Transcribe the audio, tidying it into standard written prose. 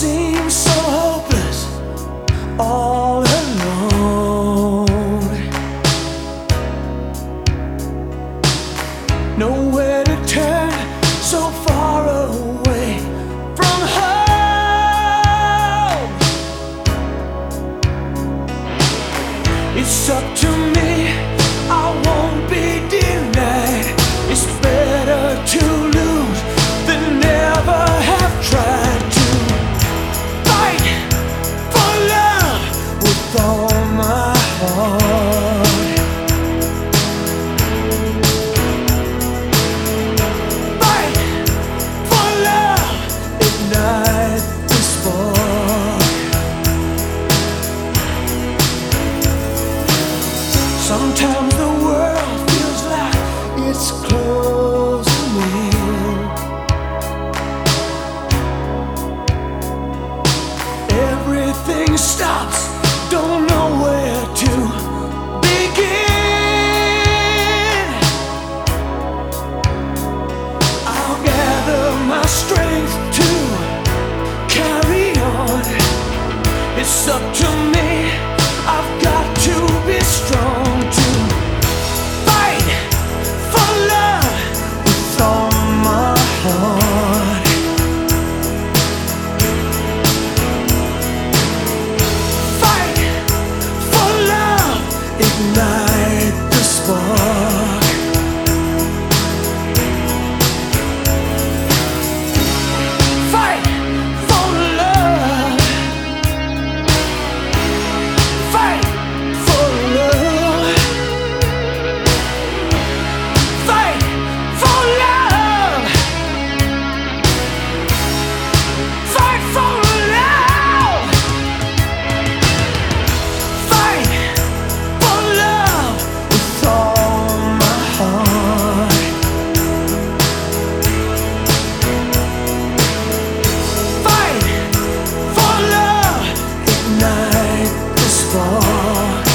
seems so hopeless, all alone. Nowhere to turn, so far away from home. It's up to me, I won't be denied. It's better to lose than never have tried to fight for love with all my heart. Fight for love, ignite the spark. Sometimes the world feels like it's closing in. Everything stops, don't know where to begin. I'll gather my strength to carry on. It's up to me, I've got to be strong to fight for love with all my heart. Fight for love, ignite the spark. Fight for love. Fight for love. Fight for love. Fight for love. Fight for love with all my heart. Fight for love, ignite the spark.